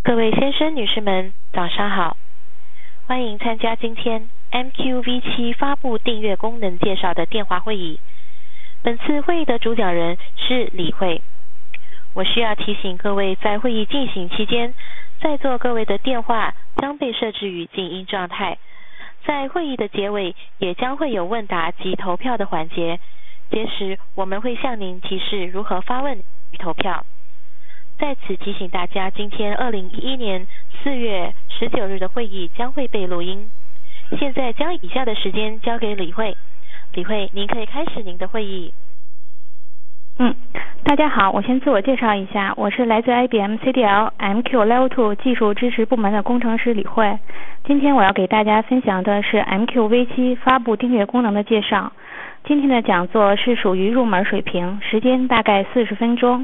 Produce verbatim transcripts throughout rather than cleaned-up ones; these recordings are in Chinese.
各位先生、女士们，早上好！欢迎参加今天 M Q V 七 发布订阅功能介绍的电话会议。本次会议的主讲人是李慧。我需要提醒各位，在会议进行期间，在座各位的电话将被设置于静音状态。在会议的结尾，也将会有问答及投票的环节，届时我们会向您提示如何发问与投票。在此提醒大家，今天二零一一年四月十九日的会议将会被录音。现在将以下的时间交给李慧。李慧，您可以开始您的会议。 嗯，大家好，我先自我介绍一下，我是来自 I B M C D L M Q Level 二技术支持部门的工程师李慧。今天我要给大家分享的是 M Q V 七 发布订阅功能的介绍。今天的讲座是属于入门水平，时间大概四十分钟。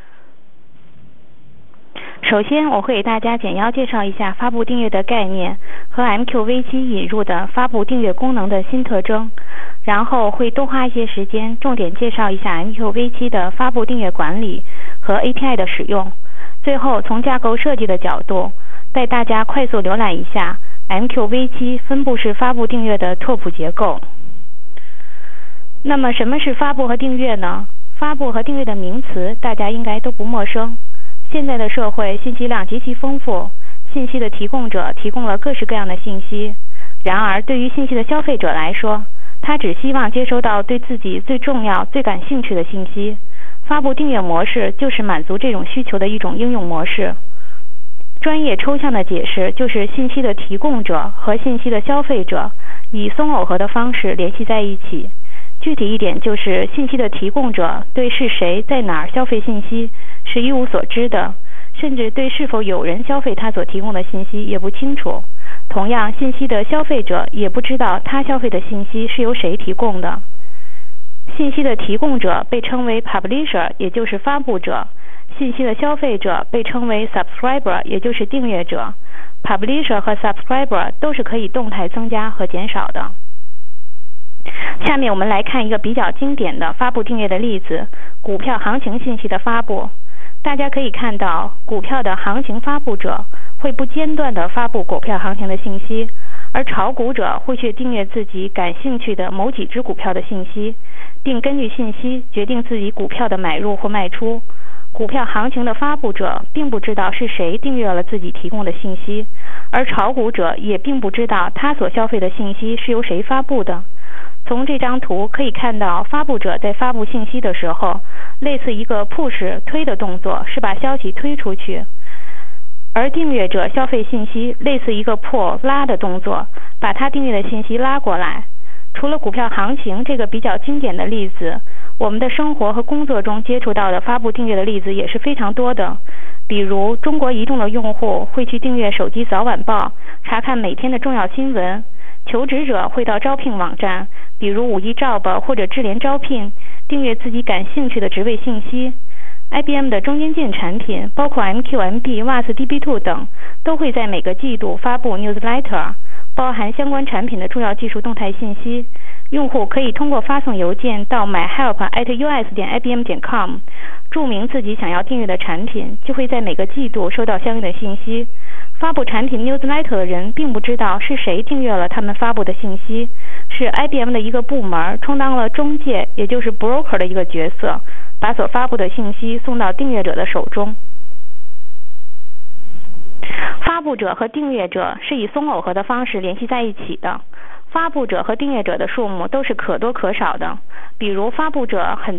首先，我会给大家简要介绍一下发布订阅的概念和 M Q V 七 引入的发布订阅功能的新特征，然后会多花一些时间，重点介绍一下 M Q V 七 的发布订阅管理和 A P I 的使用。最后，从架构设计的角度，带大家快速浏览一下 M Q V 七 分布式发布订阅的拓扑结构。那么，什么是发布和订阅呢？发布和订阅的名词大家应该都不陌生。现在的社会信息量极其丰富，信息的提供者提供了各式各样的信息。然而，对于信息的消费者来说，他只希望接收到对自己最重要、最感兴趣的信息。发布订阅模式就是满足这种需求的一种应用模式。专业抽象的解释就是信息的提供者和信息的消费者以松耦合的方式联系在一起。具体一点，就是信息的提供者对是谁在哪儿消费信息是一无所知的，甚至对是否有人消费他所提供的信息也不清楚。同样，信息的消费者也不知道他消费的信息是由谁提供的。信息的提供者被称为 publisher， 也就是发布者；信息的消费者被称为 subscriber， 也就是订阅者。publisher 和 subscriber 都是可以动态增加和减少的。下面我们来看一个比较经典的发布订阅的例子：股票行情信息的发布。大家可以看到，股票的行情发布者会不间断地发布股票行情的信息，而炒股者会去订阅自己感兴趣的某几只股票的信息，并根据信息决定自己股票的买入或卖出。股票行情的发布者并不知道是谁订阅了自己提供的信息，而炒股者也并不知道他所消费的信息是由谁发布的。从这张图可以看到，发布者在发布信息的时候，类似一个 push 推的动作，是把消息推出去；而订阅者消费信息类似一个 pull 拉的动作，把他订阅的信息拉过来。除了股票行情这个比较经典的例子，我们的生活和工作中接触到的发布订阅的例子也是非常多的。比如，中国移动的用户会去订阅手机早晚报，查看每天的重要新闻；求职者会到招聘网站，比如五一 Job 或者智联招聘，订阅自己感兴趣的职位信息。I B M 的中间件产品，包括 M Q M B、W A S D B 二 等，都会在每个季度发布 newsletter， 包含相关产品的重要技术动态信息。用户可以通过发送邮件到 myhelp at u s 点 i b m 点 com， 注明自己想要订阅的产品，就会在每个季度收到相应的信息。发布产品 newsletter 的人并不知道是谁订阅了他们发布的信息，是 I B M 的一个部门充当了中介，也就是 broker 的一个角色，把所发布的信息送到订阅者的手中。发布者和订阅者是以松耦合的方式联系在一起的。发布者和订阅者的数目都是可多可少的，比如发布者很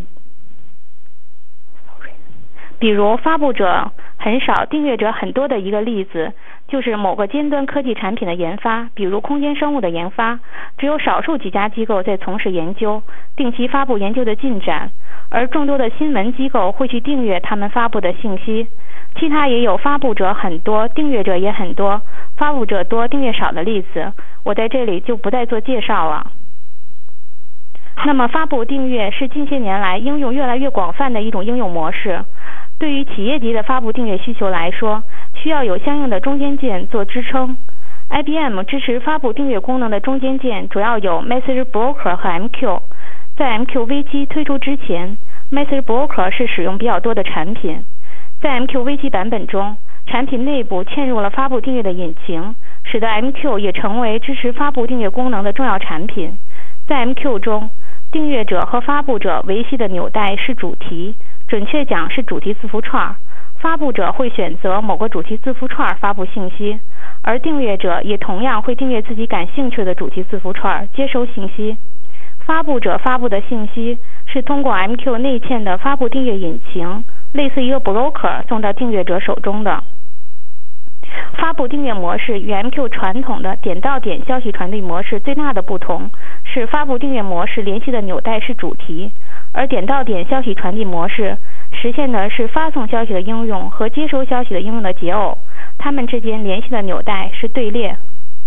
比如发布者很少，订阅者很多的一个例子，就是某个尖端科技产品的研发，比如空间生物的研发，只有少数几家机构在从事研究，定期发布研究的进展，而众多的新闻机构会去订阅他们发布的信息。其他也有发布者很多，订阅者也很多，发布者多，订阅少的例子，我在这里就不再做介绍了。那么发布订阅是近些年来应用越来越广泛的一种应用模式。对于企业级的发布订阅需求来说，需要有相应的中间件做支撑。I B M 支持发布订阅功能的中间件主要有 Message Broker 和 M Q。在 M Q V 七 推出之前， Message Broker 是使用比较多的产品。在 M Q V 七 版本中， 产品内部嵌入了发布订阅的引擎，使得 M Q 也成为支持发布订阅功能的重要产品。在 M Q 中，订阅者和发布者维系的纽带是主题，准确讲是主题字符串。发布者会选择某个主题字符串发布信息，而订阅者也同样会订阅自己感兴趣的主题字符串，接收信息。发布者发布的信息是通过 M Q 内嵌的发布订阅引擎，类似一个 broker 送到订阅者手中的。发布订阅模式与 M Q 传统的点到点消息传递模式最大的不同是，发布订阅模式联系的纽带是主题，而点到点消息传递模式实现的是发送消息的应用和接收消息的应用的解耦，它们之间联系的纽带是队列。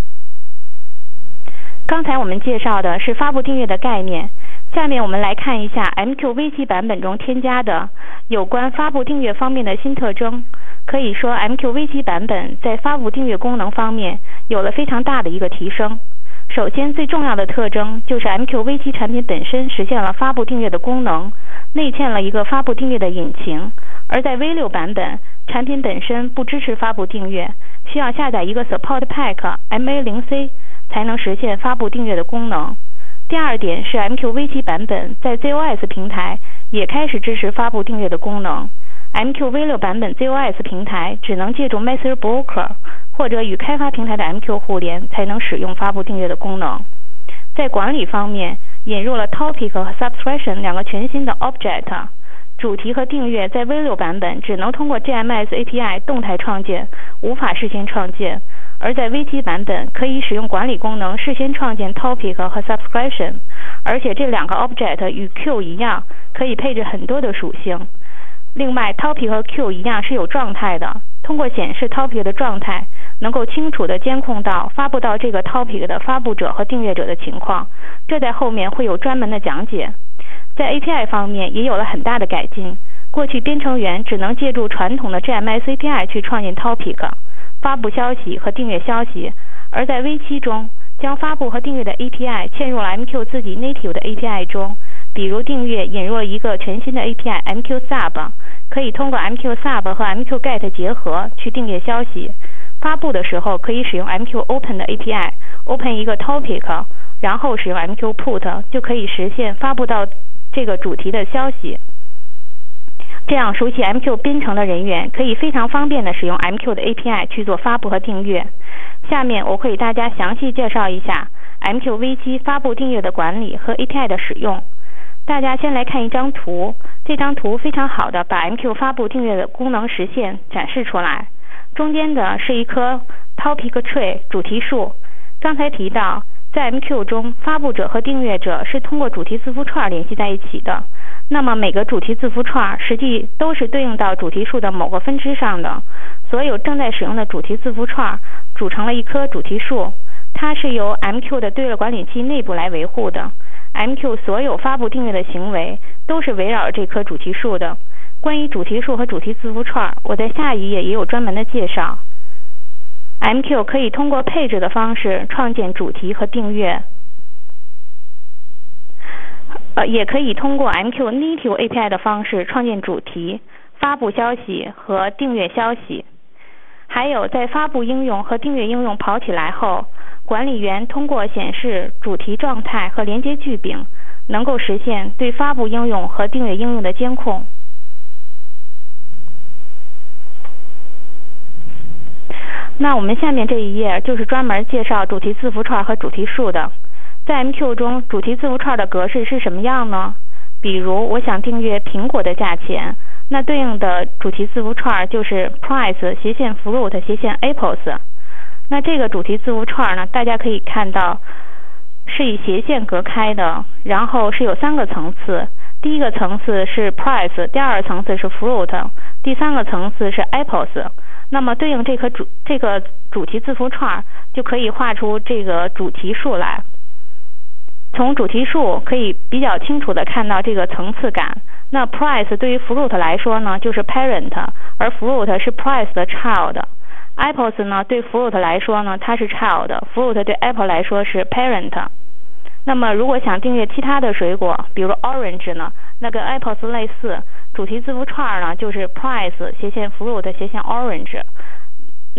刚才我们介绍的是发布订阅的概念，下面我们来看一下 M Q V 七 版本中添加的有关发布订阅方面的新特征。可以说 M Q V 七 版本在发布订阅功能方面有了非常大的一个提升。首先最重要的特征就是 M Q V 七 产品本身实现了发布订阅的功能，内嵌了一个发布订阅的引擎，而在 V 六 版本，产品本身不支持发布订阅，需要下载一个 Support Pack M A 零 C 才能实现发布订阅的功能。第二点是 M Q V 七 版本在 Z O S 平台也开始支持发布订阅的功能。M Q V 六 版本 Z O S 平台只能借助 Message Broker 或者与开发平台的 M Q 互联才能使用发布订阅的功能。在管理方面，引入了 Topic 和 Subscription 两个全新的 Object。主题和订阅在 V 六 版本只能通过 J M S A P I 动态创建，无法事先创建，而在 V 七 版本可以使用管理功能事先创建 Topic 和 Subscription， 而且这两个 Object 与 Q 一样，可以配置很多的属性。另外 Topic 和 Q 一样是有状态的，通过显示 Topic 的状态，能够清楚地监控到发布到这个 Topic 的发布者和订阅者的情况，这在后面会有专门的讲解。在 A P I 方面也有了很大的改进，过去编程员只能借助传统的 J M S A P I 去创建 Topic 发布消息和订阅消息，而在 V 七 中将发布和订阅的 A P I 嵌入了 M Q 自己 native 的 A P I 中，比如订阅引入了一个全新的 A P I M Q Sub， 可以通过 M Q Sub 和 M Q Get 结合去订阅消息。发布的时候可以使用 M Q Open 的 A P I Open 一个 Topic， 然后使用 M Q Put 就可以实现发布到这个主题的消息。这样熟悉 M Q 编程的人员可以非常方便地使用 M Q 的 A P I 去做发布和订阅。下面我会给大家详细介绍一下 M Q V 七 发布订阅的管理和 A P I 的使用。大家先来看一张图，这张图非常好的把 M Q 发布订阅的功能实现展示出来。中间的是一棵 Topic Tree 主题树。刚才提到，在 M Q 中，发布者和订阅者是通过主题字符串联系在一起的。那么每个主题字符串实际都是对应到主题树的某个分支上的。所有正在使用的主题字符串组成了一棵主题树，它是由 M Q 的队列管理器内部来维护的。M Q 所有发布订阅的行为都是围绕着这棵主题树的。关于主题树和主题字符串，我在下一页也有专门的介绍。M Q 可以通过配置的方式创建主题和订阅，呃，也可以通过 M Q native A P I 的方式创建主题、发布消息和订阅消息。还有在发布应用和订阅应用跑起来后，管理员通过显示主题状态和连接句柄，能够实现对发布应用和订阅应用的监控。那我们下面这一页就是专门介绍主题字符串和主题树的。在 M Q 中，主题字符串的格式是什么样呢？比如我想订阅苹果的价钱，那对应的主题字符串就是 price 斜线 fruit 斜线 apples。那这个主题字符串呢，大家可以看到是以斜线隔开的，然后是有三个层次。第一个层次是 price， 第二个层次是 fruit， 第三个层次是 apples。那么对应这颗主这个主题字符串，就可以画出这个主题树来。从主题树可以比较清楚地看到这个层次感。那 price 对于 fruit 来说呢，就是 parent， 而 fruit 是 price 的 child。apples 呢，对 fruit 来说呢，它是 child，fruit 对 apple 来说是 parent。那么如果想订阅其他的水果，比如 orange 呢，那跟 apples 类似，主题字符串呢就是 price 斜线 fruit 斜线 orange。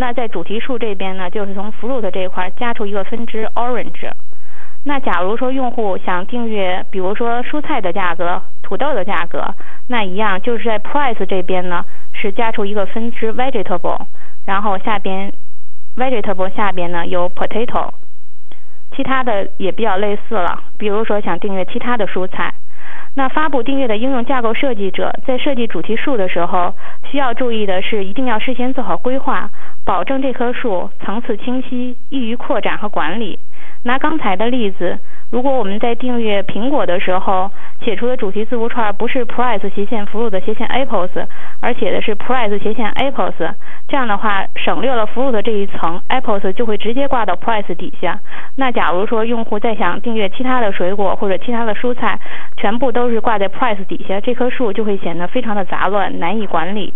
那在主题数这边呢，就是从 fruit 这一块加出一个分支 orange。那假如说用户想订阅，比如说蔬菜的价格、土豆的价格，那一样就是在 price 这边呢是加出一个分支 vegetable， 然后下边 vegetable 下边呢有 potato， 其他的也比较类似了，比如说想订阅其他的蔬菜。那发布订阅的应用架构设计者在设计主题数的时候，需要注意的是一定要事先做好规划，保证这棵树层次清晰，易于扩展和管理。拿刚才的例子，如果我们在订阅苹果的时候写出的主题字符串不是 price 斜线 fruit 斜线 apples， 而写的是 price 斜线 apples， 这样的话省略了 fruit 这一层， apples 就会直接挂到 price 底下。那假如说用户再想订阅其他的水果或者其他的蔬菜，全部都是挂在 price 底下，这棵树就会显得非常的杂乱，难以管理。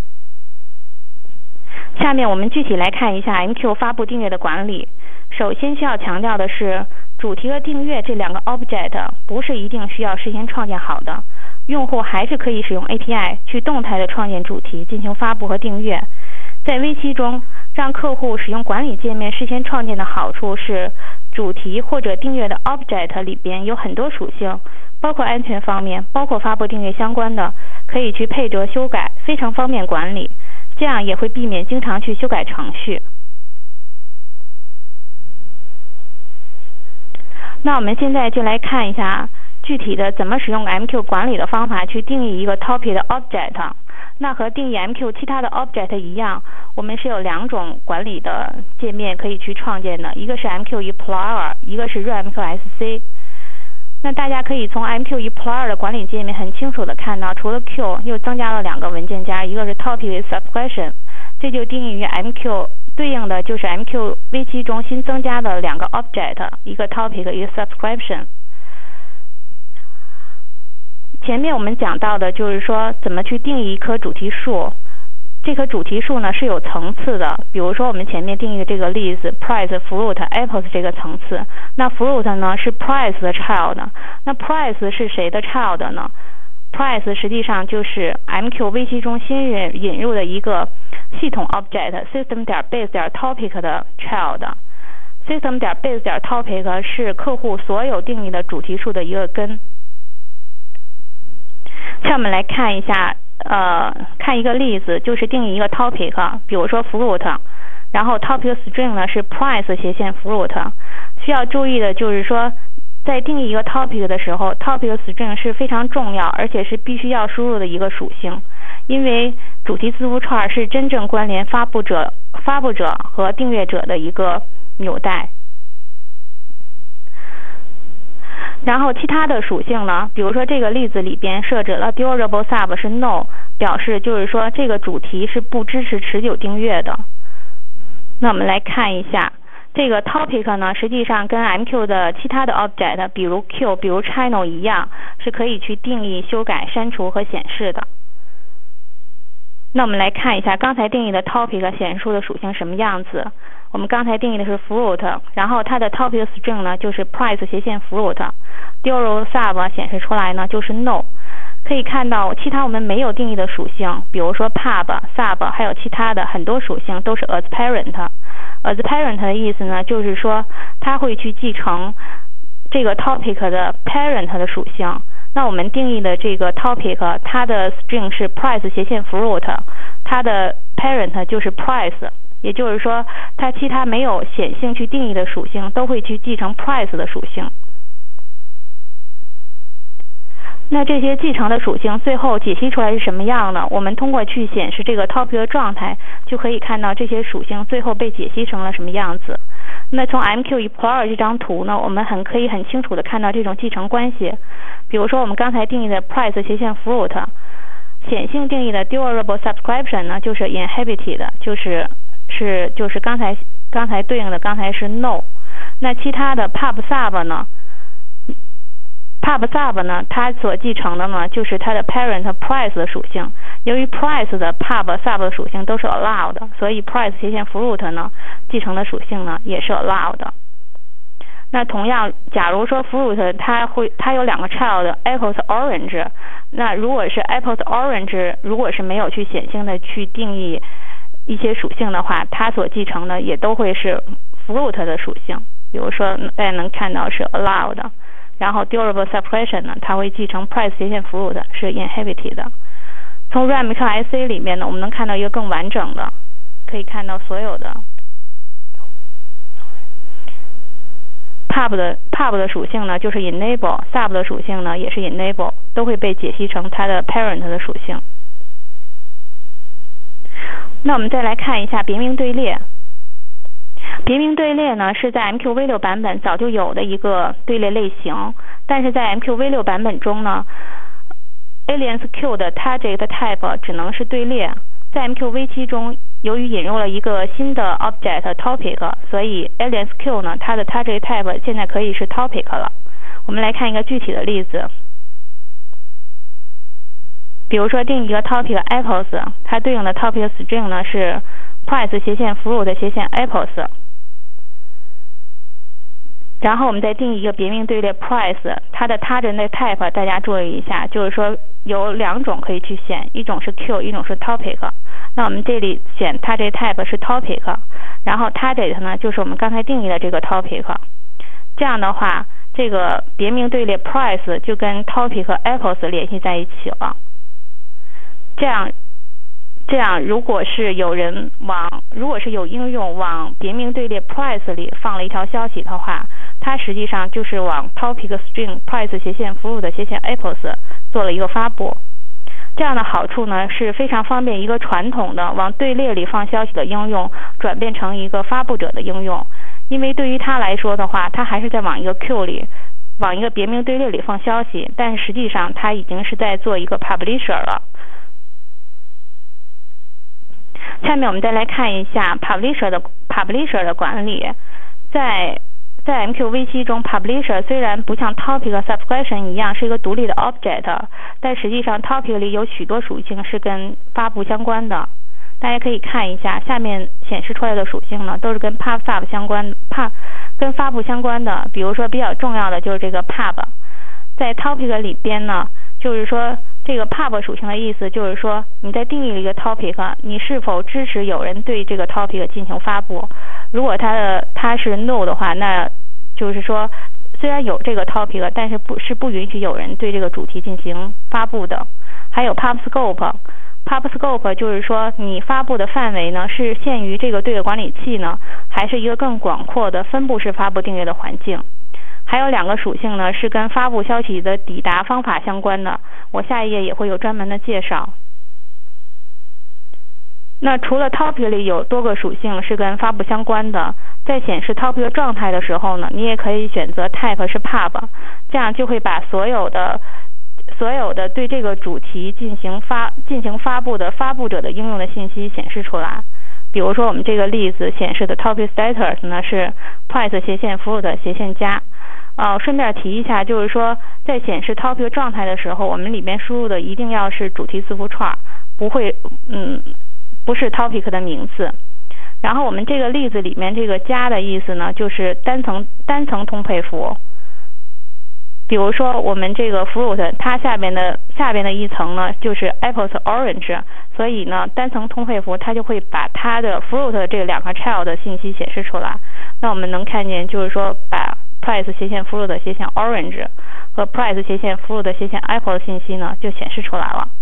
下面我们具体来看一下 M Q 发布订阅的管理。首先需要强调的是，主题和订阅这两个 object 不是一定需要事先创建好的，用户还是可以使用 A P I 去动态的创建主题进行发布和订阅。在 V 七中，让客户使用管理界面事先创建的好处是，主题或者订阅的 object 里边有很多属性，包括安全方面，包括发布订阅相关的，可以去配置修改，非常方便管理，这样也会避免经常去修改程序。那我们现在就来看一下具体的怎么使用 M Q 管理的方法去定义一个 topic 的 object。那和定义 M Q 其他的 object 一样，我们是有两种管理的界面可以去创建的，一个是 M Q Explorer， 一个是 Run M Q S C。那大家可以从 M Q Explorer 的管理界面很清楚的看到，除了 Q 又增加了两个文件夹，一个是 topic subscription， 这就定义于 M Q。对应的就是 M Q V 七中新增加的两个 object， 一个 topic， 一个 subscription。前面我们讲到的就是说怎么去定义一棵主题树，这棵主题树呢是有层次的，比如说我们前面定义的这个例子 price fruit apples 这个层次，那 fruit 呢是 price 的 child， 那 price 是谁的 child 呢？ price 实际上就是 M Q V 七中新引入的一个系统 object system 点 base 点 topic 的 child。 system 点 base 点 topic 是客户所有定义的主题数的一个根。下面来看一下呃，看一个例子，就是定义一个 topic， 比如说 fruit， 然后 topic string 呢是 price 斜线 fruit。 需要注意的就是说，在定义一个 topic 的时候， topic string 是非常重要，而且是必须要输入的一个属性，因为主题字符串是真正关联发布者、发布者和订阅者的一个纽带。然后其他的属性呢，比如说这个例子里边设置了 durable sub 是 no， 表示就是说这个主题是不支持持久订阅的。那我们来看一下这个 topic 呢，实际上跟 M Q 的其他的 object， 比如 Q、比如 channel 一样，是可以去定义、修改、删除和显示的。那我们来看一下刚才定义的 topic 显示出的属性什么样子。我们刚才定义的是 fruit， 然后它的 topic string 呢就是 price 斜线 fruit，durable sub 显示出来呢就是 no。可以看到其他我们没有定义的属性，比如说 pub、sub 还有其他的很多属性都是 as parent。as parent 的意思呢，就是说它会去继承这个 topic 的 parent 的属性。那我们定义的这个 topic， 它的 string 是 price 斜线 fruit， 它的 parent 就是 price， 也就是说它其他没有显性去定义的属性都会去继承 price 的属性。那这些继承的属性最后解析出来是什么样呢？我们通过去显示这个 topic 的状态，就可以看到这些属性最后被解析成了什么样子。那从 M Q Explorer 这张图呢，我们很可以很清楚的看到这种继承关系。比如说我们刚才定义的 price 斜线 fruit， 显性定义的 durable subscription 呢就是 inhibited， 就是是就是刚才刚才对应的刚才是 no。 那其他的 pub sub 呢，pub sub 呢，它所继承的呢就是它的 parent price 的属性。由于 price 的 pub sub 的属性都是 allowed， 所以 price 斜线 fruit 呢继承的属性呢也是 allowed。那同样，假如说 fruit 它会它有两个 child apples orange， 那如果是 apples orange， 如果是没有去显性的去定义一些属性的话，它所继承的也都会是 fruit 的属性。比如说大家能看到是 allowed， 然后 durable suppression 呢，它会继承 price 斜线 fruit 是 inhibited 的。从 RAM Q I C 里面呢，我们能看到一个更完整的，可以看到所有的 pub 的 pub 的属性呢就是 enable，sub 的属性呢也是 enable， 都会被解析成它的 parent 的属性。那我们再来看一下别名队列。别名队列呢是在 M Q V 六 版本早就有的一个队列类型，但是在 M Q V 六 版本中呢 Alias Q 的 target type 只能是队列。在 M Q V 七 中，由于引入了一个新的 object topic， 所以 Alias Q 呢它的 target type 现在可以是 topic 了。我们来看一个具体的例子。比如说定一个 topic apples， 它对应的 topic string 呢是 price 斜线 fruit 斜线 apples。然后我们再定一个别名队列 price， 它的 target type 大家注意一下，就是说有两种可以去选，一种是 Q， 一种是 topic。那我们这里选 target type 是 topic， 然后 target 呢就是我们刚才定义的这个 topic。这样的话，这个别名队列 price 就跟 topic apples 联系在一起了。这样，这样如果是有人往，如果是有应用往别名队列 price 里放了一条消息的话，它实际上就是往 topic string price 斜线 fruit 斜线 apples 做了一个发布。这样的好处呢是非常方便一个传统的往队列里放消息的应用转变成一个发布者的应用，因为对于它来说的话，它还是在往一个 Q 里，往一个别名队列里放消息，但实际上它已经是在做一个 publisher 了。下面我们再来看一下 publisher 的 publisher 的管理。在在 M Q V 七 中 publisher 虽然不像 topic suppression 一样是一个独立的 object， 但实际上 topic 里有许多属性是跟发布相关的。大家可以看一下下面显示出来的属性呢，都是跟 pub sub 相关 pub 跟发布相关的。比如说比较重要的就是这个 pub， 在 topic 里边呢，就是说这个 pub 属性的意思就是说，你在定义了一个 topic， 你是否支持有人对这个 topic 进行发布。如果它的它是 no 的话，那就是说虽然有这个 topic， 但是不是不允许有人对这个主题进行发布的。还有 pub scope，pub scope 就是说你发布的范围呢是限于这个队列管理器呢，还是一个更广阔的分布式发布订阅的环境。还有两个属性呢是跟发布消息的抵达方法相关的，我下一页也会有专门的介绍。那除了 topic 里有多个属性是跟发布相关的，在显示 topic 状态的时候呢，你也可以选择 type 是 pub， 这样就会把所有的所有的对这个主题进行发进行发布的发布者的应用的信息显示出来。比如说我们这个例子显示的 topic status 呢是 price 斜线 fruit 斜线加。呃，顺便提一下，就是说在显示 topic 状态的时候，我们里面输入的一定要是主题字符串，不会嗯不是 topic 的名字。然后我们这个例子里面这个加的意思呢，就是单层单层通配符。比如说我们这个 fruit 它下边的下边的一层呢就是 apples orange， 所以呢单层通配符它就会把它的 fruit 这两个 child 的信息显示出来。那我们能看见就是说把 price 斜线 fruit 斜线 orange 和 price 斜线 fruit 斜线 apple 的信息呢就显示出来了。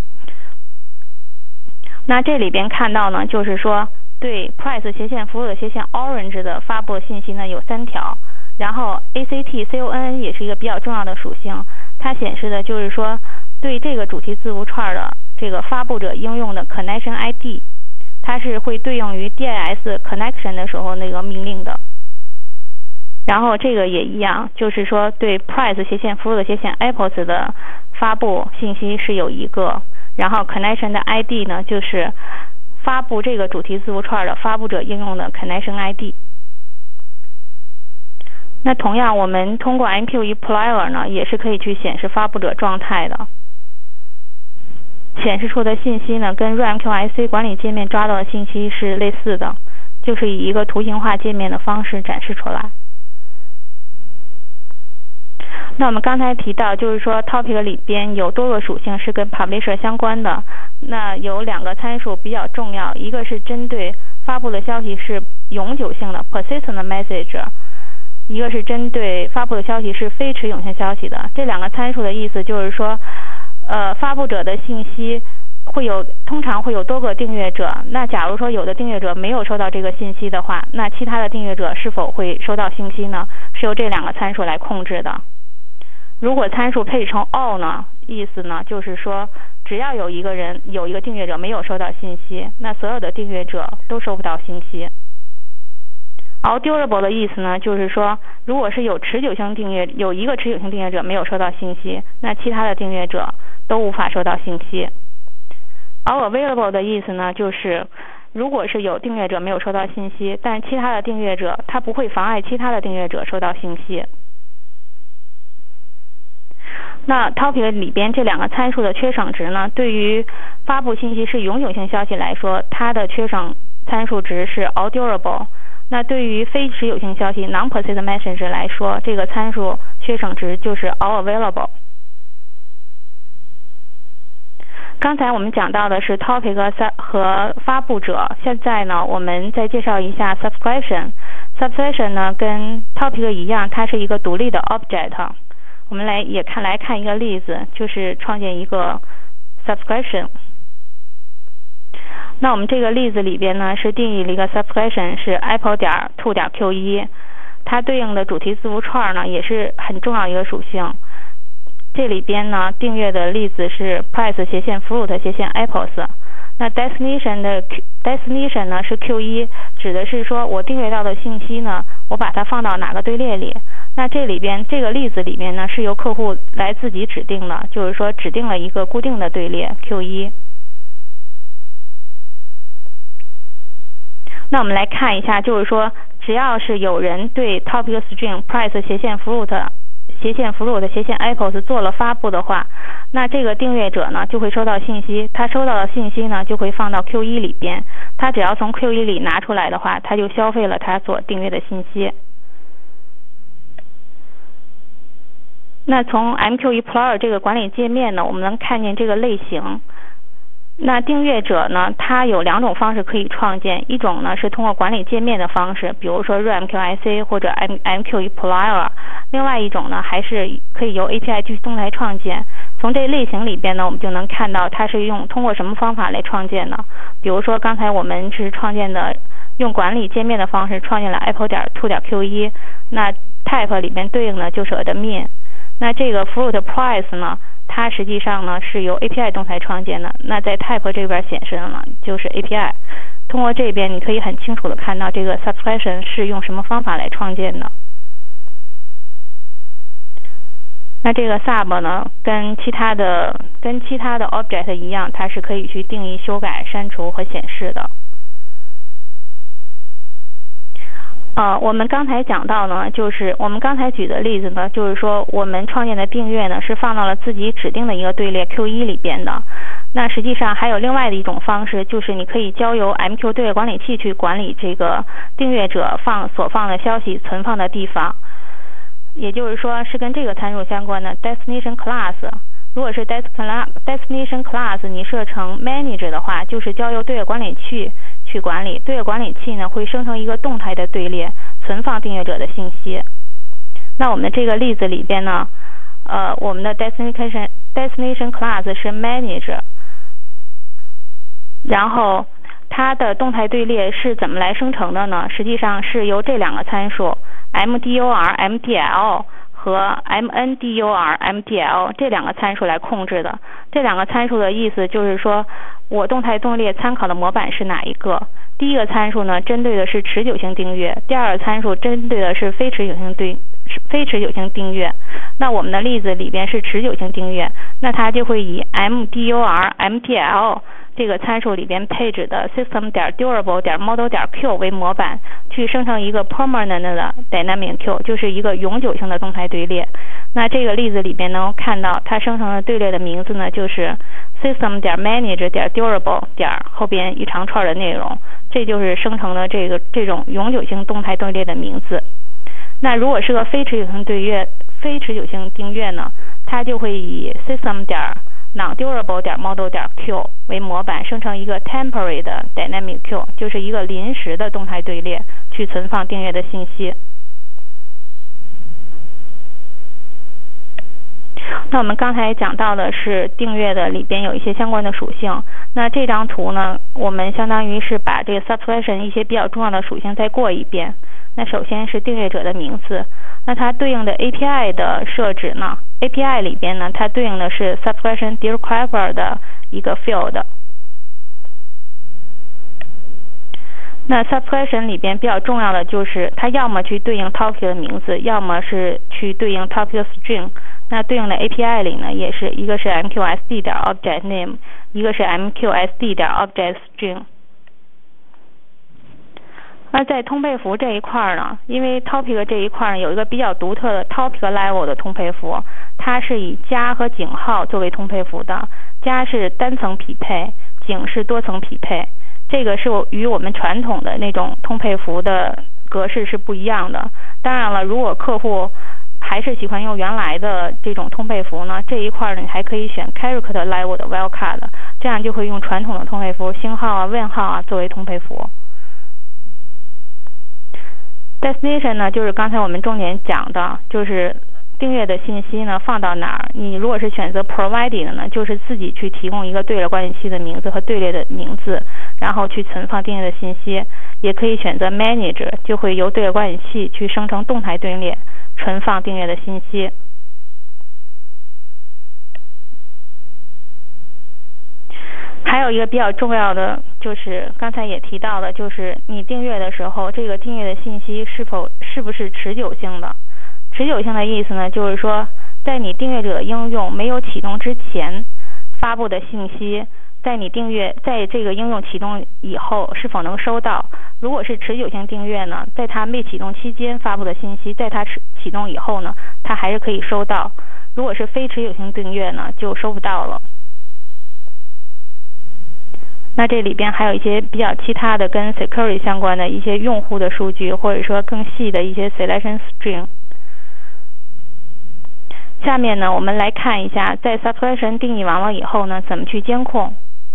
那这里边看到呢，就是说对 price 斜线 fruit 斜线 orange 的发布信息呢有三条，然后 act conn 也是一个比较重要的属性，它显示的就是说对这个主题字符串的这个发布者应用的 connection I D， 它是会对应于 D I S connection 的时候那个命令的。然后这个也一样，就是说对 price 斜线 fruit 斜线 apples 的发布信息是有一个，然后 connection 的 I D 呢就是发布这个主题字符串的发布者应用的 connection I D。那同样我们通过 M Q 一 player 呢也是可以去显示发布者状态的，显示出的信息呢跟 RAM Q I C 管理界面抓到的信息是类似的，就是以一个图形化界面的方式展示出来。 那我们刚才提到，就是说 topic 里边有多个属性是跟 publisher 相关的，那有两个参数比较重要，一个是针对发布的消息是永久性的 persistent message， 一个是针对发布的消息是非持永性消息的。这两个参数的意思就是说，呃，发布者的信息会有通常会有多个订阅者，那假如说有的订阅者没有收到这个信息的话，那其他的订阅者是否会收到信息呢？是由这两个参数来控制的。如果参数配置成 all 呢，意思呢就是说，只要有一个人有一个订阅者没有收到信息，那所有的订阅者都收不到信息。all durable 的意思呢，就是说，如果是有持久性订阅，有一个持久性订阅者没有收到信息，那其他的订阅者都无法收到信息。all available 的意思呢，就是如果是有订阅者没有收到信息，但其他的订阅者它不会妨碍其他的订阅者收到信息。那 topic 里边这两个参数的缺省值呢，对于发布信息是永久性消息来说，它的缺省参数值是 all durable。那对于非持久性消息 non-persistent message 来说，这个参数缺省值就是 all available。刚才我们讲到的是 topic 和发布者，现在呢，我们再介绍一下 subscription。subscription 呢，跟 topic 一样，它是一个独立的 object。我们来也看来看一个例子，就是创建一个 subscription。那我们这个例子里边呢，是定义了一个 subscription 是 apple 点 to 点 q 一，它对应的主题字符串呢，也是很重要一个属性。这里边呢，订阅的例子是 price 斜线 fruit 斜线 apples。那 destination 的 destination 呢是 Q 一，指的是说我订阅到的信息呢，我把它放到哪个队列里。那这里边这个例子里面呢，是由客户来自己指定的，就是说指定了一个固定的队列 Q 一。那我们来看一下，就是说只要是有人对 topic string price 斜线 fruit斜线 fruit 斜线 apples 做了发布的话，那这个订阅者呢就会收到信息，他收到的信息呢就会放到 Q 一里边，他只要从 Q 一里拿出来的话，他就消费了他所订阅的信息。那从 M Q Explorer 这个管理界面呢，我们能看见这个类型。那订阅者呢，它有两种方式可以创建，一种呢是通过管理界面的方式，比如说 RaMQIC 或者 M Q Explorer， 另外一种呢还是可以由 A P I 去动态创建。从这类型里边呢，我们就能看到它是用通过什么方法来创建呢？比如说刚才我们是创建的用管理界面的方式创建了 apple 点 to 点 Q 一，那 type 里面对应的就是 admin。那这个 fruit price 呢，它实际上呢是由 A P I 动态创建的，那在 type 这边显示的呢就是 A P I。通过这边你可以很清楚的看到这个 subscription 是用什么方法来创建的。那这个 sub 呢，跟其他的跟其他的 object 一样，它是可以去定义、修改、删除和显示的。呃，我们刚才讲到呢，就是我们刚才举的例子呢，就是说我们创建的订阅呢是放到了自己指定的一个队列 Q 一里边的。那实际上还有另外的一种方式，就是你可以交由 M Q 队列管理器去管理这个订阅者放所放的消息存放的地方。也就是说是跟这个参数相关的 destination class。如果是 destination class 你设成 manager 的话，就是交由队列管理器去管理，队列管理器呢会生成一个动态的队列，存放订阅者的信息。那我们的这个例子里边呢，呃，我们的 destination destination class 是 manager， 然后它的动态队列是怎么来生成的呢？实际上是由这两个参数 mdur、mdl 和 mndur、mdl 这两个参数来控制的。这两个参数的意思就是说，我动态队列参考的模板是哪一个？第一个参数呢，针对的是持久性订阅；第二个参数针对的是非持久性对非持久性订阅。那我们的例子里边是持久性订阅，那它就会以 mdur、mdl 这个参数里边配置的 system 点 durable 点 model 点 q 为模板，去生成一个 permanent 的 dynamic q， 就是一个永久性的动态队列。那这个例子里边能看到它生成的队列的名字呢，就是 system 点 manage 点 durable 点后边一长串的内容，这就是生成的这个这种永久性动态队列的名字。 那如果是个非持久性订阅，非持久性订阅呢，它就会以 system 点 non-durable 点 model 点 q 为模板，生成一个 temporary 的 dynamic queue， 就是一个临时的动态队列，去存放订阅的信息。那我们刚才讲到的是订阅的里边有一些相关的属性。那这张图呢，我们相当于是把这个 subscription 一些比较重要的属性再过一遍。那首先是订阅者的名字，那它对应的 A P I 的设置呢 ，A P I 里边呢，它对应的是 subscription describer 的一个 field。那 subscription 里边比较重要的就是它要么去对应 topic 的名字，要么是去对应 topic 的 string。那对应的 A P I 里呢，也是一个是 M Q S D 点 object name， 一个是 M Q S D 点 object string。那在通配符这一块呢，因为 topic 这一块有一个比较独特的 topic level 的通配符，它是以加和井号作为通配符的，加是单层匹配，井是多层匹配。这个是与我们传统的那种通配符的格式是不一样的。当然了，如果客户还是喜欢用原来的这种通配符呢，这一块呢，你还可以选 character level 的 wildcard， 这样就会用传统的通配符星号啊、问号啊作为通配符。Destination 呢，就是刚才我们重点讲的，就是订阅的信息呢放到哪儿。你如果是选择 provided 的呢，就是自己去提供一个队列管理器的名字和队列的名字，然后去存放订阅的信息。也可以选择 manage， 就会由队列管理器去生成动态队列，存放订阅的信息。还有一个比较重要的，就是刚才也提到的，就是你订阅的时候，这个订阅的信息是否是不是持久性的？持久性的意思呢，就是说在你订阅者的应用没有启动之前发布的信息，在你订阅在这个应用启动以后是否能收到。如果是持久性订阅呢，在它未启动期间发布的信息，在它启动以后呢，它还是可以收到。如果是非持久性订阅呢，就收不到了。那这里边还有一些比较其他的跟 security 相关的一些用户的数据，或者说更细的一些 selection string。下面呢，我们来看一下，在 subscription 定义完了以后呢，怎么去监控。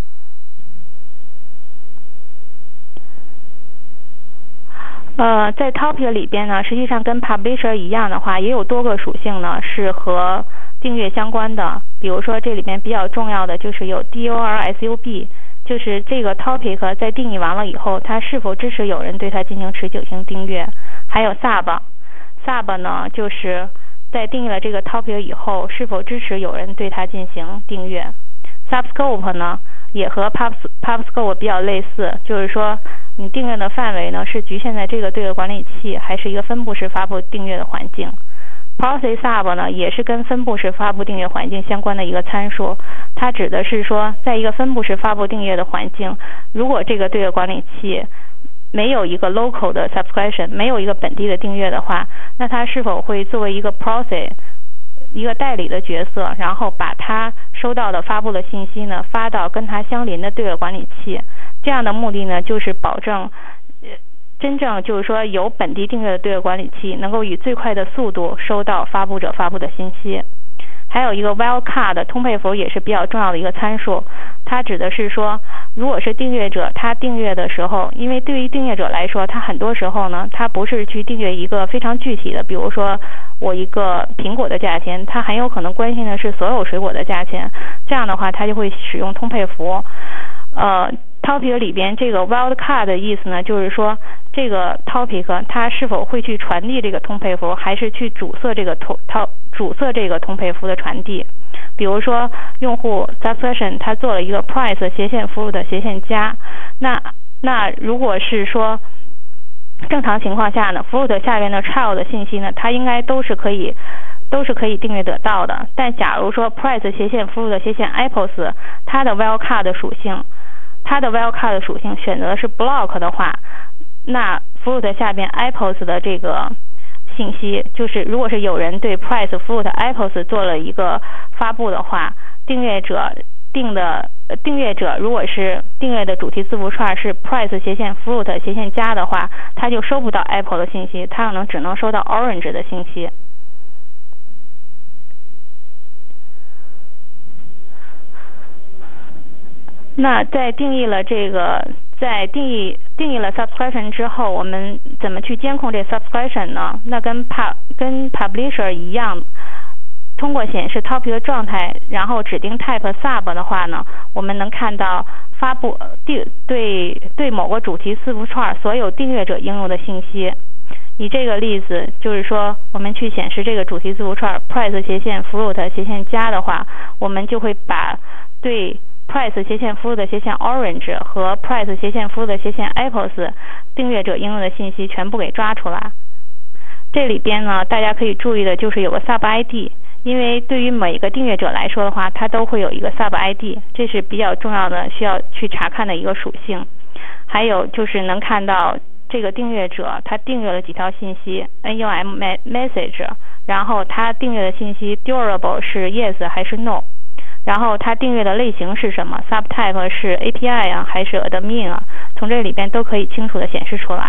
呃，在 topic 里边呢，实际上跟 publisher 一样的话，也有多个属性呢是和订阅相关的。比如说这里边比较重要的就是有 D O R S U B， 就是这个 topic 在定义完了以后，它是否支持有人对它进行持久性订阅。还有 sub， sub 呢就是在定义了这个 topic 以后，是否支持有人对它进行订阅。Subscope 呢也和 pub pubscope 比较类似，就是说你订阅的范围呢是局限在这个队列管理器，还是一个分布式发布订阅的环境。Policy sub 呢也是跟分布式发布订阅环境相关的一个参数，它指的是说，在一个分布式发布订阅的环境，如果这个队列管理器没有一个 local 的 subscription， 没有一个本地的订阅的话，那它是否会作为一个 proxy， 一个代理的角色，然后把它收到的发布的信息呢发到跟它相邻的队列管理器。这样的目的呢，就是保证真正就是说有本地订阅的队列管理器能够以最快的速度收到发布者发布的信息。还有一个 wildcard 通配符也是比较重要的一个参数，它指的是说，如果是订阅者他订阅的时候，因为对于订阅者来说，他很多时候呢，他不是去订阅一个非常具体的，比如说我一个苹果的价钱，他很有可能关心的是所有水果的价钱，这样的话他就会使用通配符。呃 topic 里边这个 wildcard 的意思呢，就是说这个 topic 它是否会去传递这个通配符，还是去阻塞这个通阻塞这个通配符的传递。比如说用户 subscription 它做了一个 price 斜线 fruit 斜线加，那那如果是说正常情况下呢 fruit 下边的 child 的信息呢，它应该都是可以都是可以订阅得到的。但假如说 price 斜线 fruit 斜线 apples 它的 wildcard 的属性它的 wildcard 的属性选择的是 block 的话，那 fruit 下边 apples 的这个信息，就是如果是有人对 price fruit apples 做了一个发布的话，订阅者订的订阅者如果是订阅的主题字符串是 price 斜线 fruit 斜线加的话，它就收不到 apple 的信息，它可能只能收到 orange 的信息。那在定义了这个，在定义定义了 subscription 之后，我们怎么去监控这 subscription 呢？那跟 pub 跟 publisher 一样，通过显示 topic 的状态，然后指定 type sub 的话呢，我们能看到发布对对对某个主题字符串所有订阅者应用的信息。以这个例子，就是说我们去显示这个主题字符串 price 斜线 fruit 斜线加的话，我们就会把对price 斜线 fruit 斜线 orange 和 price 斜线 fruit 斜线 apples 订阅者应用的信息全部给抓出来。这里边呢，大家可以注意的就是有个 sub I D， 因为对于每个订阅者来说的话，它都会有一个 sub I D， 这是比较重要的需要去查看的一个属性。还有就是能看到这个订阅者他订阅了几条信息 N U M message， 然后他订阅的信息 durable 是 yes 还是 no，然后它订阅的类型是什么 ？Subtype 是 A P I 啊，还是 admin 啊？从这里边都可以清楚的显示出来。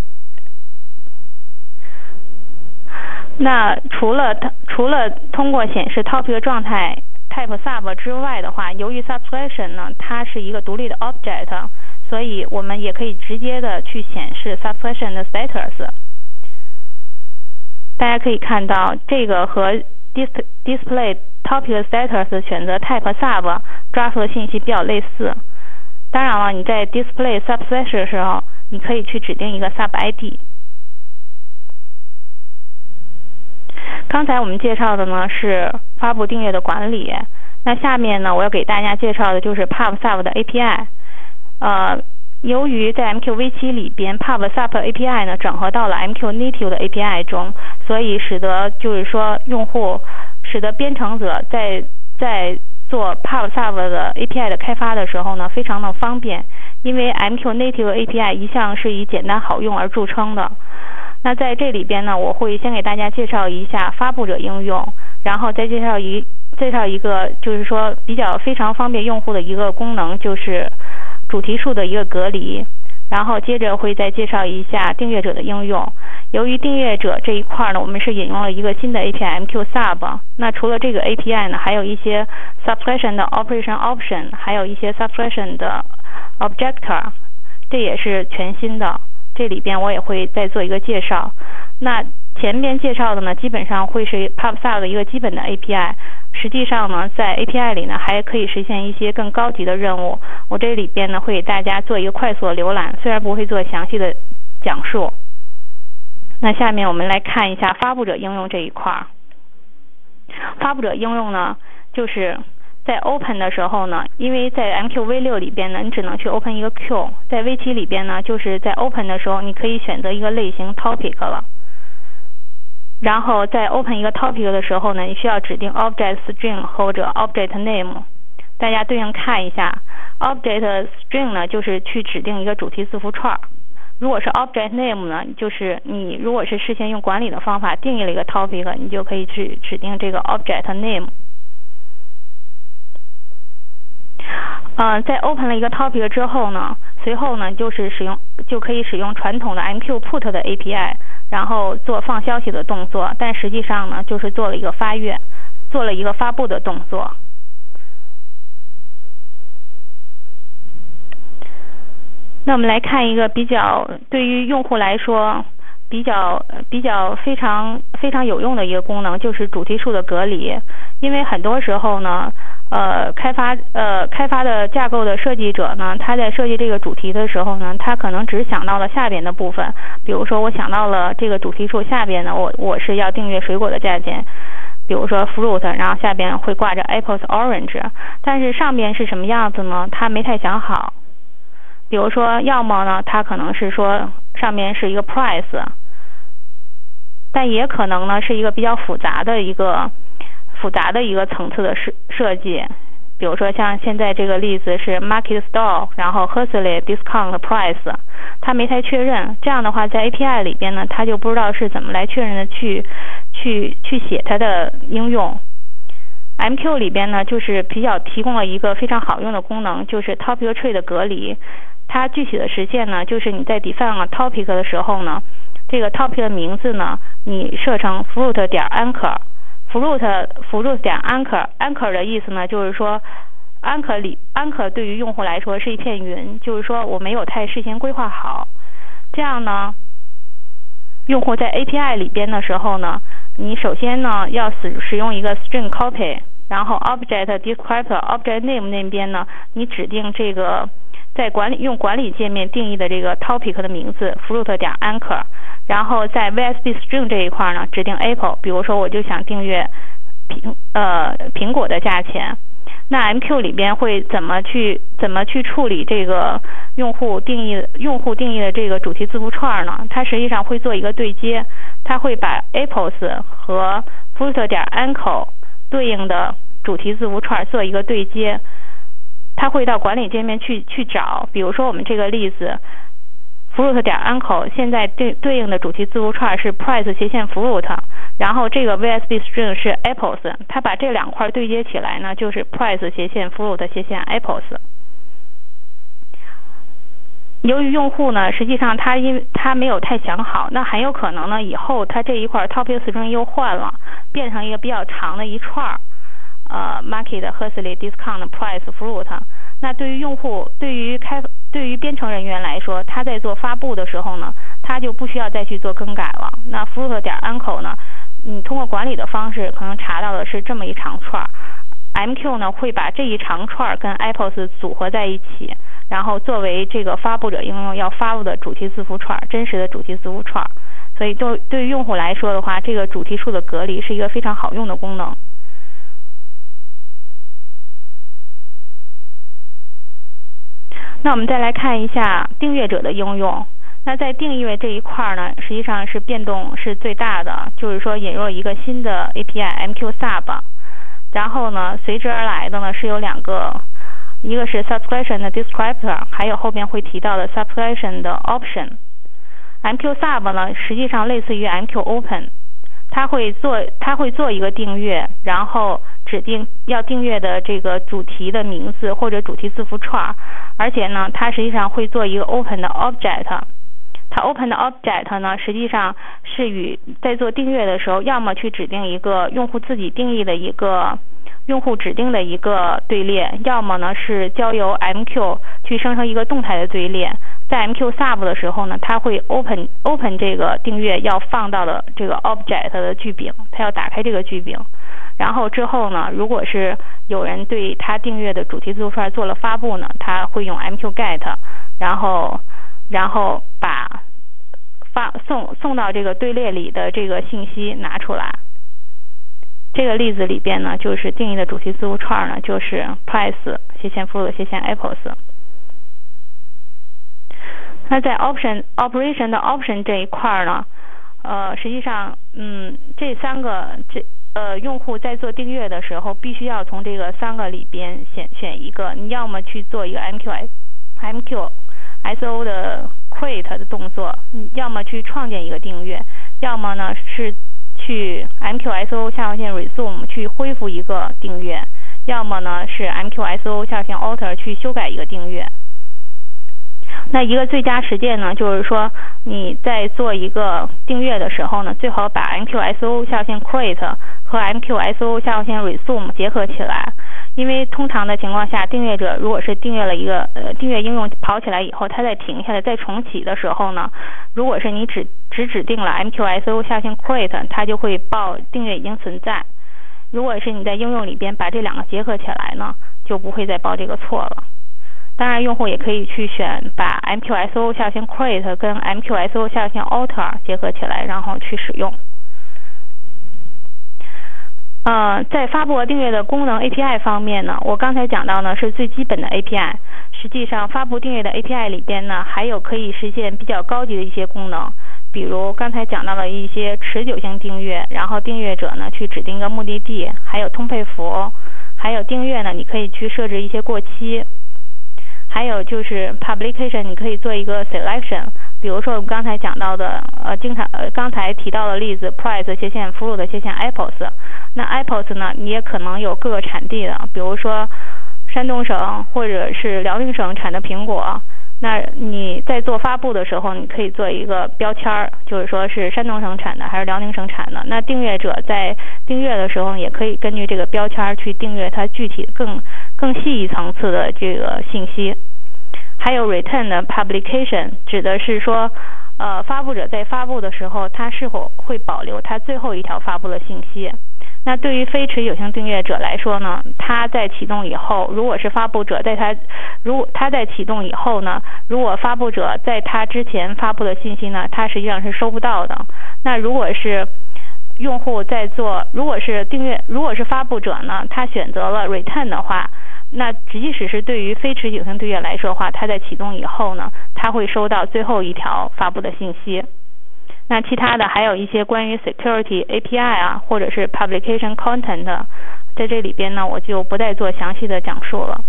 那除了它除了通过显示 topic 状态 type sub 之外的话，由于 subscription 呢，它是一个独立的 object， 所以我们也可以直接的去显示 subscription 的 status。大家可以看到，这个和 display display topic status 选择 type sub 抓出的信息比较类似。当然了，你在 display subsection 的时候，你可以去指定一个 sub I D。刚才我们介绍的呢是发布订阅的管理，那下面呢我要给大家介绍的就是 pub sub 的 A P I。呃，由于在 M Q V 七 里边 pub sub A P I 呢整合到了 M Q native 的 A P I 中，所以使得就是说用户使得编程者在在做 pub sub 的 A P I 的开发的时候呢非常的方便，因为 M Q native A P I 一向是以简单好用而著称的。那在这里边呢，我会先给大家介绍一下发布者应用，然后再介绍一介绍一个就是说比较非常方便用户的一个功能，就是主题数的一个隔离。然后接着会再介绍一下订阅者的应用。由于订阅者这一块呢，我们是引用了一个新的 A P I M Q sub。那除了这个 A P I 呢，还有一些 subscription 的 operation option， 还有一些 subscription 的 objector， 这也是全新的。这里边我也会再做一个介绍。那前面介绍的呢，基本上会是 pub sub 的一个基本的 A P I。实际上呢，在 A P I 里呢，还可以实现一些更高级的任务。我这里边呢，会给大家做一个快速的浏览，虽然不会做详细的讲述。那下面我们来看一下发布者应用这一块。发布者应用呢，就是在 open 的时候呢，因为在 M Q V 六 里边呢，你只能去 open 一个 Q， 在 V 七 里边呢，就是在 open 的时候，你可以选择一个类型 topic 了。然后在 open 一个 topic 的时候呢，你需要指定 object string 或者 object name。大家对应看一下 ，object string 呢就是去指定一个主题字符串。如果是 object name 呢，就是你如果是事先用管理的方法定义了一个 topic， 你就可以去指定这个 object name。呃，在 open 了一个 topic 之后呢，随后呢就是使用就可以使用传统的 M Q put 的 A P I， 然后做放消息的动作，但实际上呢就是做了一个发阅，做了一个发布的动作。那我们来看一个比较对于用户来说比较比较非常非常有用的一个功能，就是主题数的隔离。因为很多时候呢，呃，开发呃开发的架构的设计者呢，他在设计这个主题的时候呢，他可能只想到了下边的部分。比如说，我想到了这个主题数下边呢，我我是要订阅水果的价钱，比如说 fruit， 然后下边会挂着 apples orange， 但是上边是什么样子呢？他没太想好。比如说，要么呢，他可能是说上面是一个 price， 但也可能呢是一个比较复杂的一个。复杂的一个层次的设设计，比如说像现在这个例子是 market store， 然后 hastily discount price， 它没太确认。这样的话，在 A P I 里边呢，它就不知道是怎么来确认的去去去写它的应用。 M Q 里边呢，就是比较提供了一个非常好用的功能，就是 topic tree 的隔离。它具体的实现呢，就是你在 define topic 的时候呢，这个 topic 的名字呢，你设成 fruit 点 anchor，fruit fruit 点 anchor，anchor 的意思呢，就是说 anchor 里 anchor 对于用户来说是一片云，就是说我没有太事先规划好，这样呢，用户在 A P I 里边的时候呢，你首先呢要使使用一个 string copy， 然后 object descriptor object name 那边呢，你指定这个在管理用管理界面定义的这个 topic 的名字 fruit 点 anchor， 然后在 V S B string 这一块呢指定 Apple， 比如说我就想订阅苹呃苹果的价钱。那 M Q 里边会怎么去怎么去处理这个用户定义用户定义的这个主题字符串呢？它实际上会做一个对接，它会把 apples 和 fruit 点 anchor 对应的主题字符串做一个对接，它会到管理界面去去找，比如说我们这个例子 fruit 点 anchor 现在对对应的主题字符串是 price 斜线 fruit， 然后这个 V S B string 是 apples， 它把这两块对接起来呢，就是 price 斜线 fruit 斜线 apples。由于用户呢，实际上他因他没有太想好，那很有可能呢，以后他这一块 topic string 又换了，变成一个比较长的一串，呃 market hastily discount price fruit。那对于用户，对于开对于编程人员来说，他在做发布的时候呢，他就不需要再去做更改了。那 fruit 点 anchor 呢，你通过管理的方式可能查到的是这么一长串 ，M Q 呢会把这一长串跟 apples 组合在一起，然后作为这个发布者应用要发布的主题字符串，真实的主题字符串。所以对对于用户来说的话，这个主题数的隔离是一个非常好用的功能。那我们再来看一下订阅者的应用。那在订阅这一块呢，实际上是变动是最大的，就是说引入了一个新的 A P I M Q Sub， 然后呢，随之而来的呢是有两个，一个是 subscription 的 descriptor， 还有后边会提到的 subscription 的 option。M Q Sub 呢，实际上类似于 M Q Open， 它会做它会做一个订阅，然后指定要订阅的这个主题的名字或者主题字符串，而且呢，它实际上会做一个 open 的 object。它 open 的 object 呢，实际上是与在做订阅的时候，要么去指定一个用户自己定义的一个用户指定的一个队列，要么呢是交由 M Q 去生成一个动态的队列。在 M Q Sub 的时候呢，它会 open open 这个订阅要放到的这个 object 的句柄，它要打开这个句柄。然后之后呢，如果是有人对他订阅的主题字符串做了发布呢，他会用 M Q get， 然后然后把发送送到这个队列里的这个信息拿出来。这个例子里边呢，就是定义的主题字符串呢，就是 price 斜线 fruit 斜线 apples。那在 option operation 的 option 这一块呢，呃，实际上，嗯，这三个这呃用户在做订阅的时候，必须要从这个三个里边选选一个，你要么去做一个 M Q M Q S O 的 create 的动作，你要么去创建一个订阅，要么呢是去 M Q S O 下划线 resume 去恢复一个订阅，要么呢是 M Q S O 下划线 alter 去修改一个订阅。那一个最佳实践呢，就是说你在做一个订阅的时候呢，最好把 M Q S O 下划线 create 和 M Q S O 下划线 resume 结合起来。因为通常的情况下，订阅者如果是订阅了一个呃订阅应用跑起来以后，它再停下来再重启的时候呢，如果是你只只指定了 M Q S O 下划线 create， 它就会报订阅已经存在。如果是你在应用里边把这两个结合起来呢，就不会再报这个错了。当然，用户也可以去选把 M Q S O 下划线 create 跟 M Q S O 下划线 alter 结合起来，然后去使用。呃，在发布和订阅的功能 A P I 方面呢，我刚才讲到呢是最基本的 A P I。实际上，发布订阅的 A P I 里边呢，还有可以实现比较高级的一些功能，比如刚才讲到了一些持久性订阅，然后订阅者呢去指定一个目的地，还有通配符，还有订阅呢，你可以去设置一些过期。 还有就是 publication， 你可以做一个 selection， 比如说我们刚才讲到的，呃，经常呃刚才提到的例子 ，price 斜线 fruit 斜线 apples， 那 apples 呢，你也可能有各个产地的，比如说山东省或者是辽宁省产的苹果。那你在做发布的时候，你可以做一个标签儿，就是说是山东省产的还是辽宁省产的。那订阅者在订阅的时候，也可以根据这个标签儿去订阅它具体更更细一层次的这个信息。还有 return 的 publication 指的是说，呃，发布者在发布的时候，他是否会保留他最后一条发布的信息。那对于非持有性订阅者来说呢，他在启动以后，如果是发布者在他如果他在启动以后呢，如果发布者在他之前发布的信息呢，他实际上是收不到的。那如果是用户在做，如果是订阅，如果是发布者呢，他选择了 return 的话，那即使是对于非持有性订阅来说的话，他在启动以后呢，他会收到最后一条发布的信息。那其他的还有一些关于 security A P I 啊，或者是 publication content， 在这里边呢，我就不再做详细的讲述了。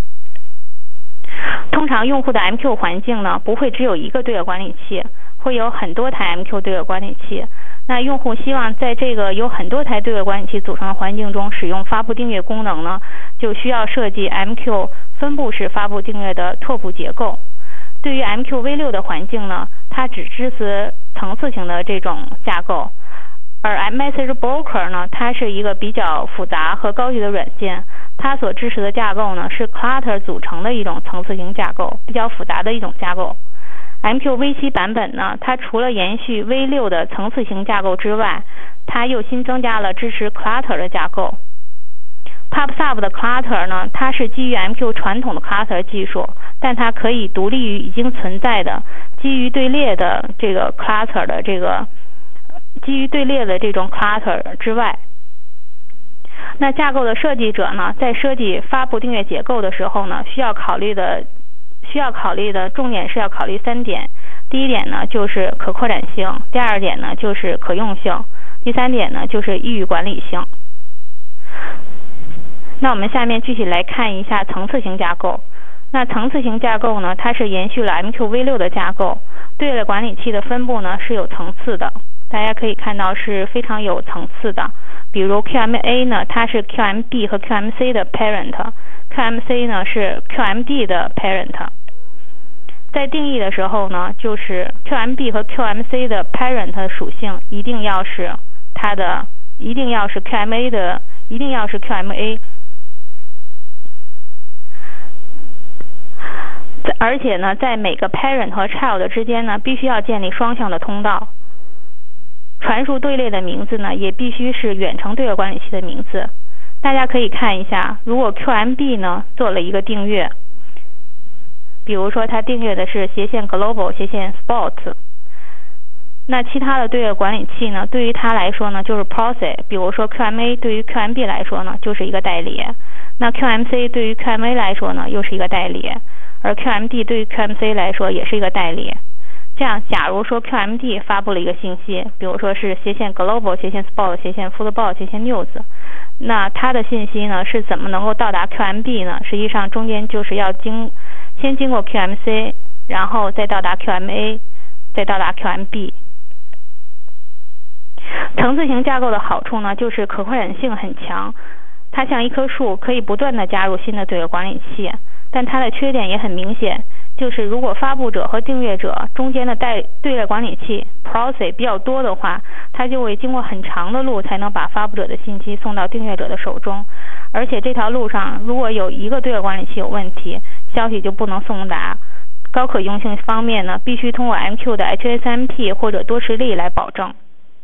通常用户的 M Q 环境呢，不会只有一个对页管理器，会有很多台 M Q 对页管理器。那用户希望在这个有很多台对页管理器组成的环境中使用发布订阅功能呢，就需要设计 M Q 分布式发布订阅的拓扑结构。对于 M Q V 六 的环境呢，它只支持层次型的这种架构，而 Message Broker 呢，它是一个比较复杂和高级的软件，它所支持的架构呢是 Cluster 组成的一种层次型架构，比较复杂的一种架构。M Q V 七 版本呢，它除了延续 V 六 的层次型架构之外，它又新增加了支持 Cluster 的架构。PubSub 的 Cluster 呢，它是基于 M Q 传统的 Cluster 技术，但它可以独立于已经存在的基于队列的这个 Cluster 的这个基于队列的这种 Cluster 之外。那架构的设计者呢，在设计发布订阅结构的时候呢，需要考虑的需要考虑的重点是要考虑三点。第一点呢，就是可扩展性；第二点呢，就是可用性；第三点呢，就是易于管理性。那我们下面具体来看一下层次型架构。那层次型架构呢，它是延续了 M Q V 六 的架构，队列管理器的分布呢是有层次的，大家可以看到是非常有层次的。比如 Q M A 呢，它是 Q M B 和 Q M C 的 parent，Q M C 呢是 Q M D 的 parent。在定义的时候呢，就是 Q M B 和 Q M C 的 parent 属性一定要是它的，一定要是 Q M A 的，一定要是 Q M A。而且呢，在每个 parent 和 child 之间呢，必须要建立双向的通道。传输队列的名字呢，也必须是远程队列管理器的名字。大家可以看一下，如果 Q M B 呢做了一个订阅，比如说它订阅的是斜线 global 斜线 sport， 那其他的队列管理器呢，对于它来说呢就是 proxy， 比如说 Q M A 对于 Q M B 来说呢就是一个代理，那 Q M C 对于 Q M A 来说呢又是一个代理，而 Q M D 对于 Q M C 来说也是一个代理。这样，假如说 Q M D 发布了一个信息，比如说是斜线 global 斜线 sport 斜线 football 斜线 news， 那它的信息呢是怎么能够到达 Q M B 呢？实际上中间就是要经先经过 Q M C， 然后再到达 Q M A， 再到达 Q M B。层次型架构的好处呢，就是可扩展性很强，它像一棵树，可以不断的加入新的队列管理器。但它的缺点也很明显，就是如果发布者和订阅者中间的代队列管理器 proxy 比较多的话，它就会经过很长的路才能把发布者的信息送到订阅者的手中。而且这条路上如果有一个队列管理器有问题，消息就不能送达。高可用性方面呢，必须通过 M Q 的 H S M P 或者多持力来保证。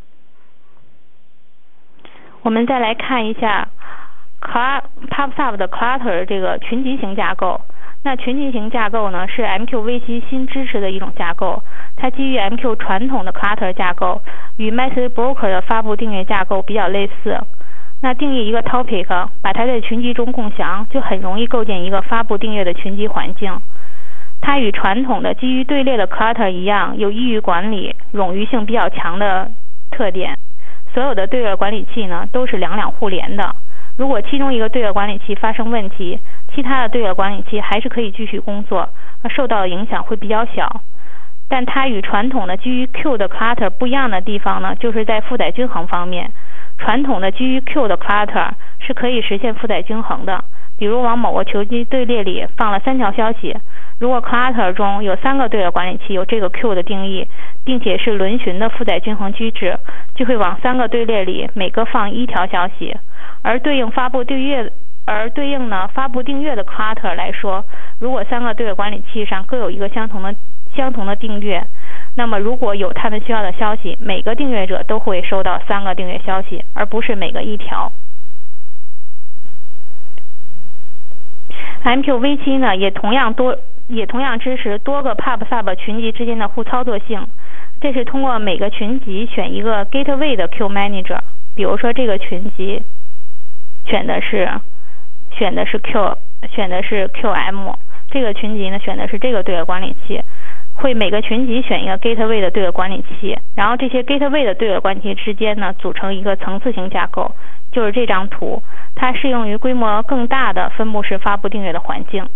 我们再来看一下 PubSub 的 Cluster 这个群集型架构。那群集型架构呢，是 M Q V 七 新支持的一种架构，它基于 M Q 传统的 Cluster 架构，与 Message Broker 的发布订阅架构比较类似。那定义一个 topic， 把它在群集中共享，就很容易构建一个发布订阅的群集环境。它与传统的基于队列的 Cluster 一样，有易于管理、冗余性比较强的特点。所有的队列管理器呢都是两两互联的。 如果其中一个对列管理器发生问题，其他的对列管理器还是可以继续工作，受到的影响会比较小。但它与传统的基于 Q 的 cluster 不一样的地方呢，就是在负载均衡方面。传统的基于 Q 的 cluster 是可以实现负载均衡的，比如往某个球基队列里放了三条消息，如果 cluster 中有三个对列管理器有这个 Q 的定义，并且是轮循的负载均衡机制，就会往三个队列里每个放一条消息。而对应发布订阅而对应呢发布订阅的 cluster 来说，如果三个对列管理器上各有一个相同的相同的订阅，那么如果有他们需要的消息，每个订阅者都会收到三个订阅消息，而不是每个一条。M Q V 七 呢也同样多也同样支持多个 PubSub 群集之间的互操作性，这是通过每个群集选一个 Gateway 的 Q Manager， 比如说这个群集选的是选的是 Q 选的是 Q M， 这个群集呢选的是这个对列管理器，会每个群集选一个 Gateway 的对列管理器，然后这些 Gateway 的对列管理器之间呢组成一个层次型架构，就是这张图，它适用于规模更大的分布式发布订阅的环境。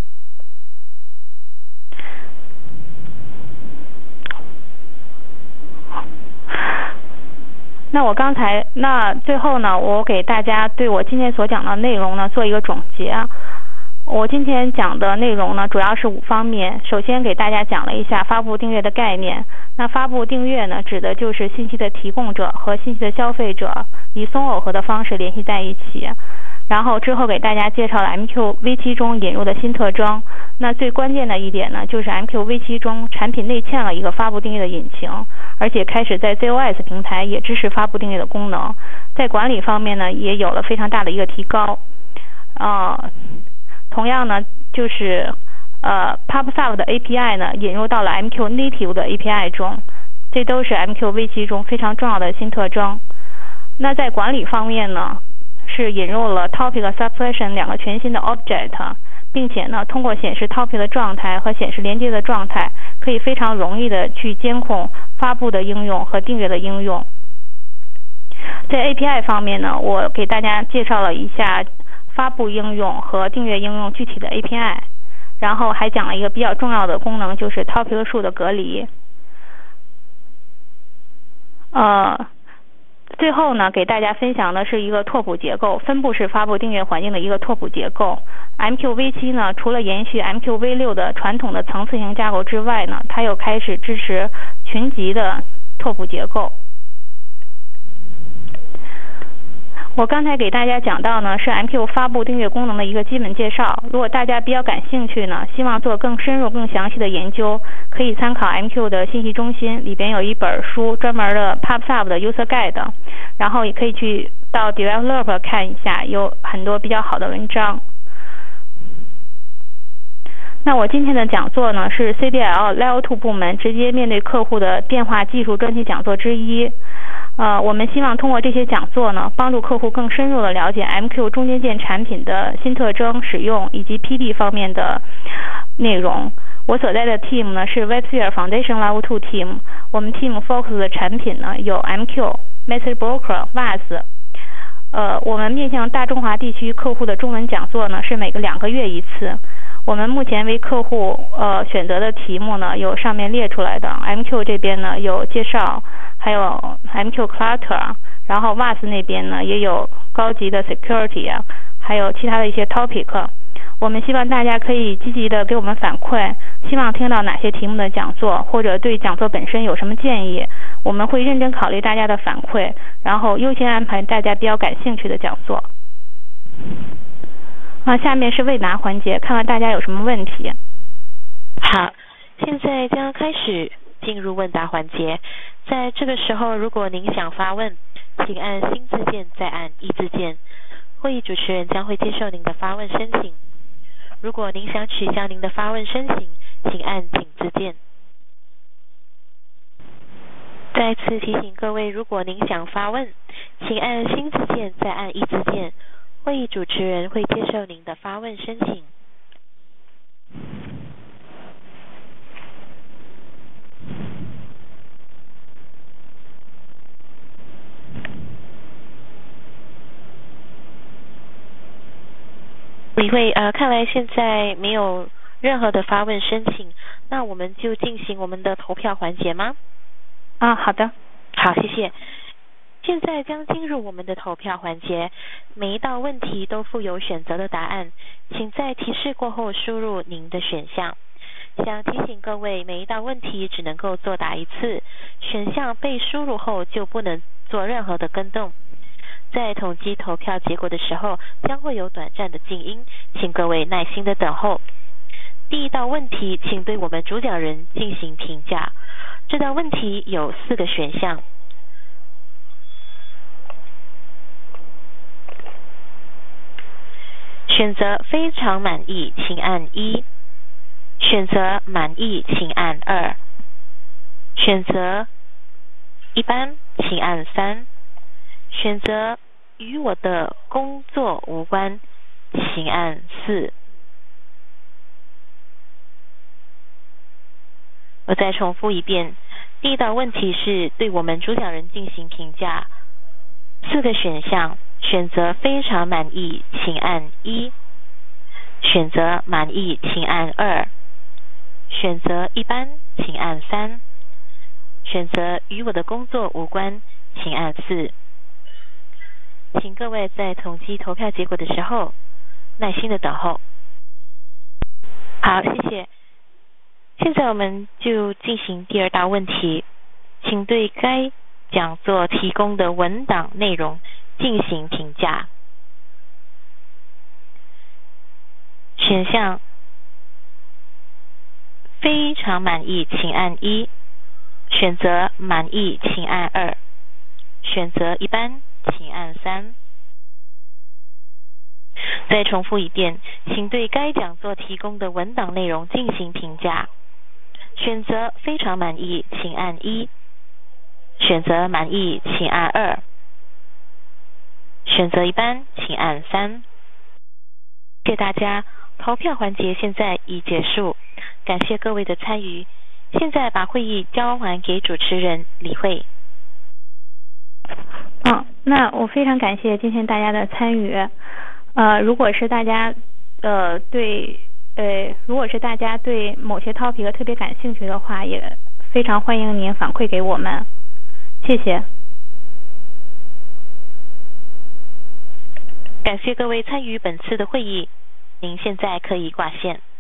那我刚才那最后呢，我给大家对我今天所讲的内容呢做一个总结。我今天讲的内容呢主要是五方面，首先给大家讲了一下发布订阅的概念。那发布订阅呢指的就是信息的提供者和信息的消费者以松耦合的方式联系在一起。然后之后给大家介绍了 M Q V 七 中引入的新特征。那最关键的一点呢，就是 M Q V 七 中产品内嵌了一个发布订阅的引擎，而且开始在 Z O S 平台也支持发布订阅的功能。在管理方面呢，也有了非常大的一个提高。呃，同样呢，就是呃 PubSub 的 A P I 呢引入到了 M Q Native 的 A P I 中，这都是 M Q V 七 中非常重要的新特征。那在管理方面呢，是引入了 Topic Suppression 两个全新的 Object， 并且呢，通过显示 Topic 的状态和显示连接的状态，可以非常容易的去监控发布的应用和订阅的应用。在 A P I 方面呢，我给大家介绍了一下发布应用和订阅应用具体的 A P I， 然后还讲了一个比较重要的功能，就是 Topic 数的隔离。呃。最后呢，给大家分享的是一个拓扑结构，分布式发布订阅环境的一个拓扑结构。M Q V 七 呢，除了延续 M Q V 六 的传统的层次型架构之外呢，它又开始支持群集的拓扑结构。我刚才给大家讲到呢，是 M Q 发布订阅功能的一个基本介绍。如果大家比较感兴趣呢，希望做更深入、更详细的研究，可以参考 M Q 的信息中心，里边有一本书专门的 PubSub 的 User Guide， 然后也可以去到 Developer 看一下，有很多比较好的文章。那我今天的讲座呢，是 C D L Level 二部门直接面对客户的电话技术专题讲座之一。呃，我们希望通过这些讲座呢，帮助客户更深入的了解 M Q 中间件产品的新特征、使用以及 P D 方面的内容。我所在的 team 呢是 WebSphere Foundation Level 二 team， 我们 team focus 的产品呢有 M Q、Message Broker、W A S。呃，我们面向大中华地区客户的中文讲座呢是每个两个月一次。我们目前为客户呃选择的题目呢有上面列出来的 ，M Q 这边呢有介绍，还有 M Q Cluster， 然后 W A S 那边呢也有高级的 Security 啊，还有其他的一些 topic。我们希望大家可以积极的给我们反馈，希望听到哪些题目的讲座，或者对讲座本身有什么建议，我们会认真考虑大家的反馈，然后优先安排大家比较感兴趣的讲座。啊，下面是问答环节，看看大家有什么问题。 好，现在将开始进入问答环节。在这个时候，如果您想发问，请按新字键再按一字键，会议主持人将会接受您的发问申请。如果您想取消您的发问申请，请按井字键。再次提醒各位，如果您想发问，请按新字键再按一字键。会议主持人会接受您的发问申请。 李慧，呃，看来现在没有任何的发问申请，那我们就进行我们的投票环节吗？ 啊，好的。 好，谢谢。现在将进入我们的投票环节，每一道问题都附有选择的答案，请在提示过后输入您的选项。想提醒各位，每一道问题只能够作答一次，选项被输入后就不能做任何的更动。在统计投票结果的时候，将会有短暂的静音，请各位耐心的等候。第一道问题，请对我们主讲人进行评价。这道问题有四个选项。选择非常满意，请按一；选择满意，请按二；选择一般，请按三；选择与我的工作无关，请按四。我再重复一遍，第一道问题是对我们主讲人进行评价，四个选项，选择非常满意，请按一；选择满意，请按二；选择一般，请按三；选择与我的工作无关，请按四。请各位在统计投票结果的时候耐心的等候。好，谢谢。现在我们就进行第二道问题，请对该讲座提供的文档内容进行评价。选项非常满意，请按一；选择满意，请按二；选择一般，请按三。再重复一遍，请对该讲座提供的文档内容进行评价。选择非常满意，请按一；选择满意，请按二；选择一般，请按三。谢谢大家，投票环节现在已结束，感谢各位的参与。现在把会议交还给主持人李慧。 嗯，那我非常感谢今天大家的参与。呃，如果是大家呃对呃如果是大家对某些 topic 特别感兴趣的话，也非常欢迎您反馈给我们。谢谢。 感谢各位参与本次的会议，您现在可以挂线。